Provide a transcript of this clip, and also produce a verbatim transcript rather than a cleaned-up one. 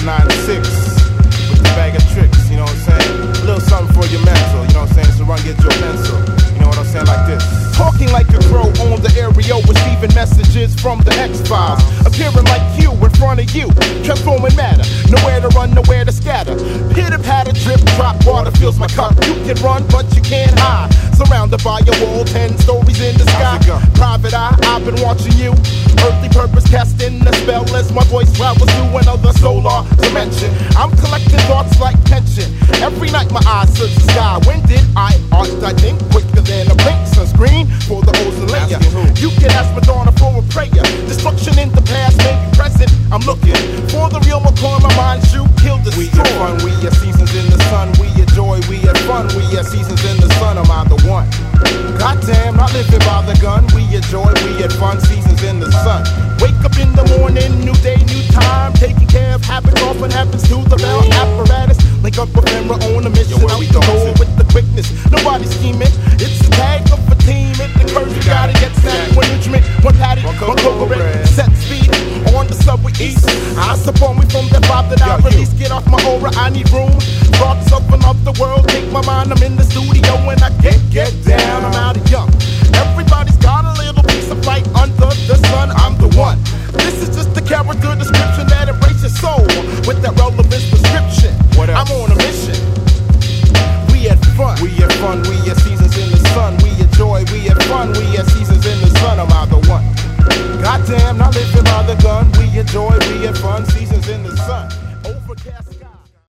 nine six with the bag of tricks, you know what I'm saying? A little something for your mental, you know what I'm saying? So run, get your pencil, you know what I'm saying? Like this. Talking like a crow on the aerial, receiving messages from the X-Files. Appearing like you in front of you, transforming matter. Nowhere to run, nowhere to scatter. Pitter patter, drip, drop, water fills my cup. You can run, but you can't hide. Surrounded by a wall, ten stories in the sky. Private eye, I've been watching you. Earthly purpose casting a spell as my voice travels through another solar dimension. I'm collecting thoughts like tension. Every night my eyes search the sky. When did I art? I think quicker than a blink. Sunscreen for the ozone layer. You can ask Madonna for a prayer. Destruction in the past, maybe present. I'm looking for the real McCoy. My mind shoot, kill, destroy. We get fun, we get seasons in the sun. We get joy, we get fun, we get seasons in the sun. Am I the one? Goddamn, not living by the gun. We get joy, we get fun, seasons in the sun. Wake up in the morning, new day, new time. Taking care of habits, often happens to the bell apparatus. Link up with Emra on a mission. Yo, out the door with the quickness. Nobody scheming. It's a tag of a team. It occurs you gotta get snapped. One nutriment, one patty, one coconut. Set speed on the subway east. I support me from the vibe that I release. Get off my aura, I need room. Thoughts of another world. Take my mind, I'm in the studio when I get get down. I'm out of young. Everybody's got a little piece of light under the sun. I'm the one. This is just the character description that embraces your soul with that